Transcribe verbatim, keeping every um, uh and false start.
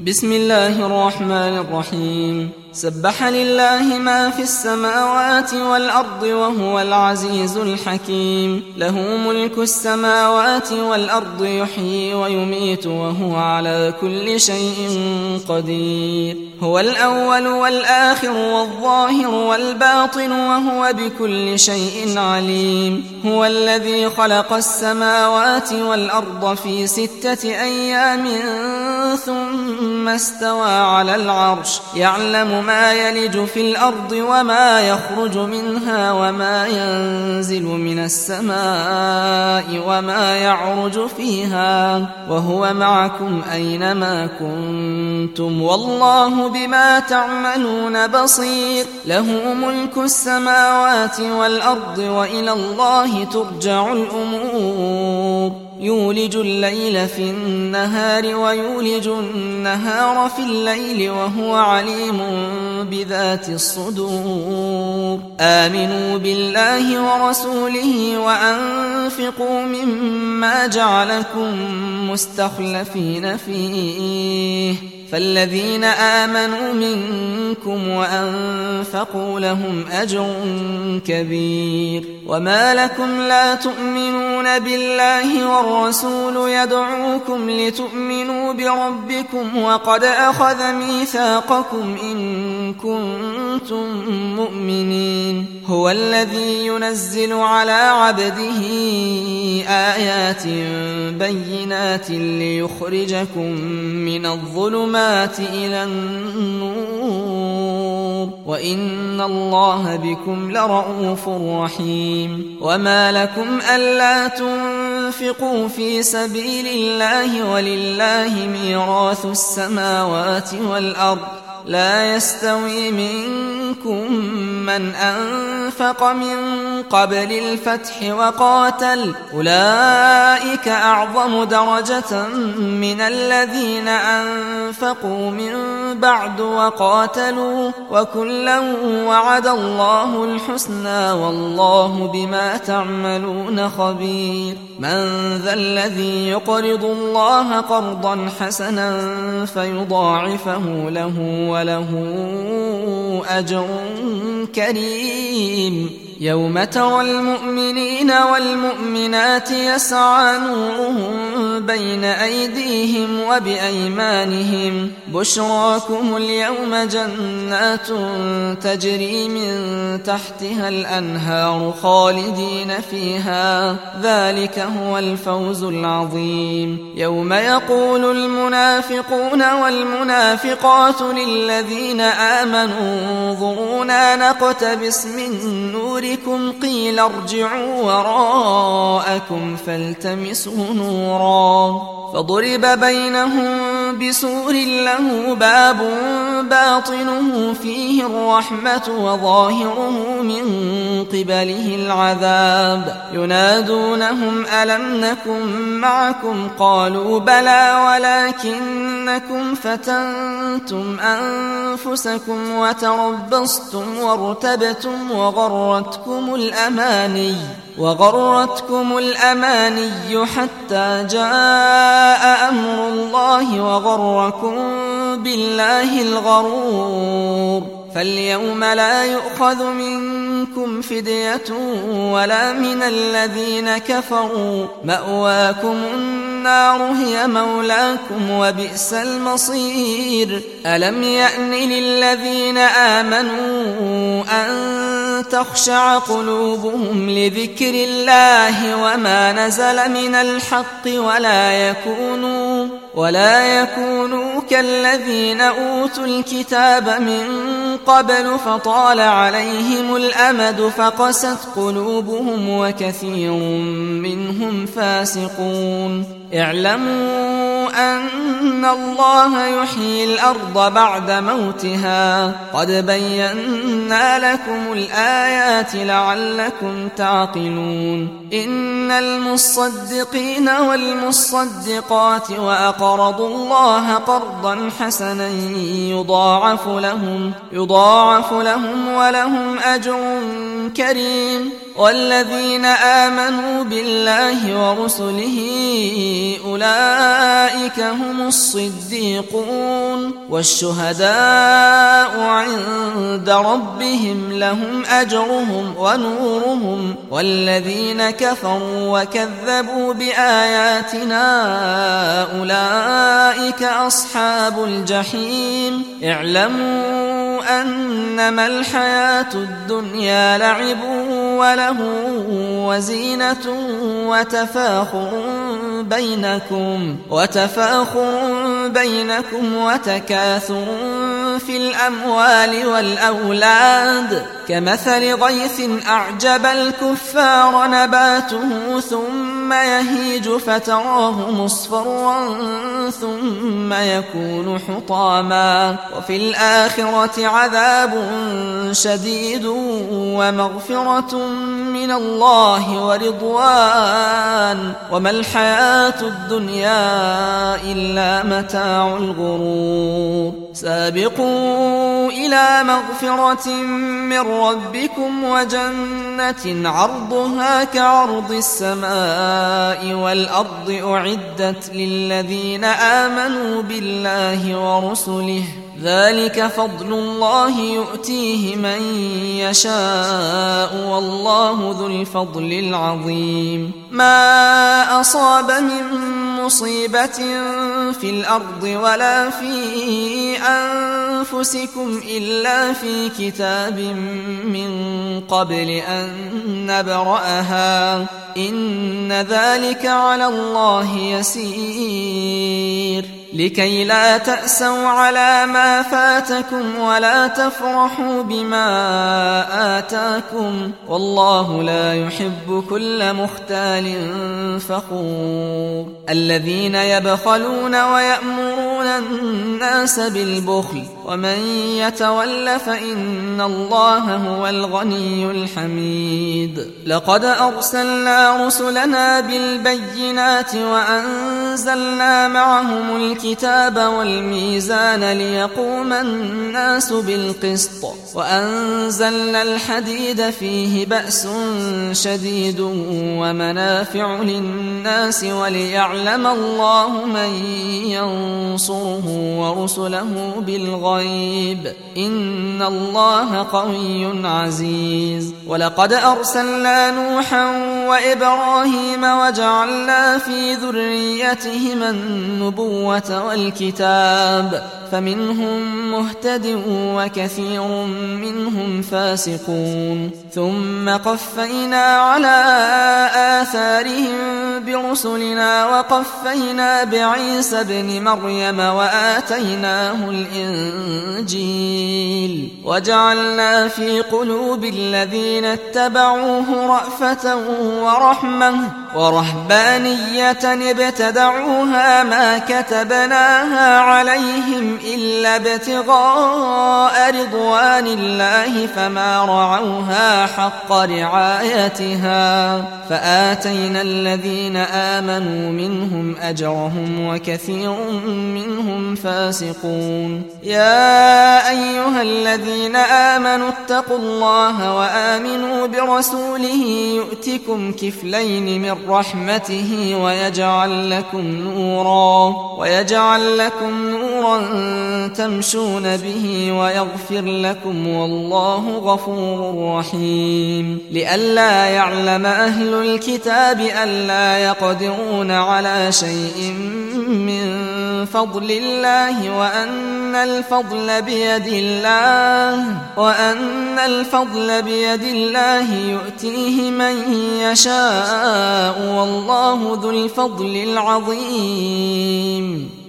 بسم الله الرحمن الرحيم. سبح لله ما في السماوات والأرض وهو العزيز الحكيم. له ملك السماوات والأرض يحيي ويميت وهو على كل شيء قدير. هو الأول والآخر والظاهر والباطن وهو بكل شيء عليم. هو الذي خلق السماوات والأرض في ستة أيام ثم استوى على العرش يعلم ما يلج في الأرض وما يخرج منها وما ينزل من السماء وما يعرج فيها وهو معكم أينما كنتم والله بما تعملون بصير. له ملك السماوات والأرض وإلى الله ترجع الأمور. يولج الليل في النهار ويولج النهار في الليل وهو عليم بذات الصدور. آمنوا بالله ورسوله وأنفقوا مما جعلكم مستخلفين فيه فالذين آمنوا منكم وأنفقوا لهم أجر كبير. وما لكم لا تؤمنون بالله والرسول يدعوكم لتؤمنوا بربكم وقد أخذ ميثاقكم إن كنتم مؤمنين. هو الذي ينزل على عبده آيات بينات ليخرجكم من الظلمات إلى النور وإن الله بكم لرؤوف رحيم. وما لكم ألا تنفقوا في سبيل الله ولله ميراث السماوات والأرض لا يستوي منكم من أنفق من قبل الفتح وقاتل أولئك أعظم درجة من الذين أنفقوا من بعد وقاتلوا وكلا وعد الله الحسنى والله بما تعملون خبير. من ذا الذي يقرض الله قرضا حسنا فيضاعفه له وله أجر كريم. يوم ترى المؤمنين والمؤمنات يسعى نورهم بين أيديهم وبأيمانهم بشراكم اليوم جنات تجري من تحتها الأنهار خالدين فيها ذلك هو الفوز العظيم. يوم يقول المنافقون والمنافقات للذين آمنوا انظرونا نقتبس من نوركم قيل ارجعوا وراءكم فالتمسوا نورا فضرب بينهم بسور له باب باطنه فيه الرحمة وظاهره من قبله العذاب ينادونهم ألم نكن معكم قالوا بلى ولكنكم فتنتم أنفسكم وتربصتم وارتبتم وغرتكم الأماني وغرتكم الأماني حتى جاء أمر الله وغركم بالله الغرور. فاليوم لا يؤخذ منكم فدية ولا من الذين كفروا مأواكم النار هي مولاكم وبئس المصير. ألم يأن للذين آمنوا أن تخشع قلوبهم لذكر الله وما نزل من الحق ولا يكونوا ولا يكونوا كالذين أوتوا الكتاب من قبل فطال عليهم الأمد فقست قلوبهم وكثير منهم فاسقون. اعلموا أن الله يحيي الأرض بعد موتها قد بينا لكم الآيات لعلكم تعقلون. إن المصدقين والمصدقات وأقرضوا الله قرضا حسنا يضاعف لهم يضاعف لهم ولهم أجر كريم. والذين آمنوا بالله ورسله أولئك هم الصديقون والشهداء عند ربهم لهم أجرهم ونورهم. والذين كفروا وكذبوا بآياتنا أولئك أصحاب الجحيم. اعلموا أنما الحياة الدنيا لعب وله وزينة وتفاخر بينكم وتفاخر بينكم وتكاثر في الأموال والأولاد كمثل غيث أعجب الكفار نباته ثم يهيج فتراه مصفرا ثم يكون حطاما وفي الآخرة عذاب شديد ومغفرة من الله ورضوان وما الحياة الدنيا إلا متاع الغرور. سابقوا إلى مغفرة من ربكم وجنة عرضها كعرض السماء والأرض أعدت للذين آمنوا بالله ورسله ذلك فضل الله يؤتيه من يشاء والله ذو الفضل العظيم. ما أصاب من مصيبة في الأرض ولا في أنفسكم إلا في كتاب من قبل أن نبرأها إن ذلك على الله يسير. لكي لا تأسوا على ما فاتكم ولا تفرحوا بما آتاكم والله لا يحب كل مختال فخور. الذين يبخلون ويأمرون الناس بالبخل ومن يتول فإن الله هو الغني الحميد. لقد أرسلنا رسلنا بالبينات وأنزلنا معهم الكتاب والميزان ليقوم الناس بالقسط وأنزلنا الحديد فيه بأس شديد ومنافع للناس وليعلم الله من ينصره ورسله بالغيب إن الله قوي عزيز. ولقد أرسلنا نوحا وإبراهيم وجعلنا في ذريتهما النبوة والكتاب فمنهم مهتد وكثير منهم فاسقون. ثم قفينا على آثارهم برسلنا وقفينا بعيسى ابن مريم وآتيناه الإنجيل وجعلنا في قلوب الذين اتبعوه رأفة ورحمة ورهبانية ابتدعوها ما كتبناها عليهم إلا ابتغاء رضوان الله فما رعوها حق رعايتها فآتينا الذين آمنوا منهم أجرهم وكثير منهم فاسقون. يا أيها الذين آمنوا اتقوا الله وآمنوا برسوله يؤتكم كفلين من رحمته ويجعل لكم نورا ويجعل لكم نورا تمشون به ويغفر لكم والله غفور رحيم. لئلا يعلم أهل الكتاب ألا يقدرون على شيء من فضل الله وأن الفضل بيد الله وأن الفضل بيد الله يؤتيه من يشاء والله ذو الفضل العظيم.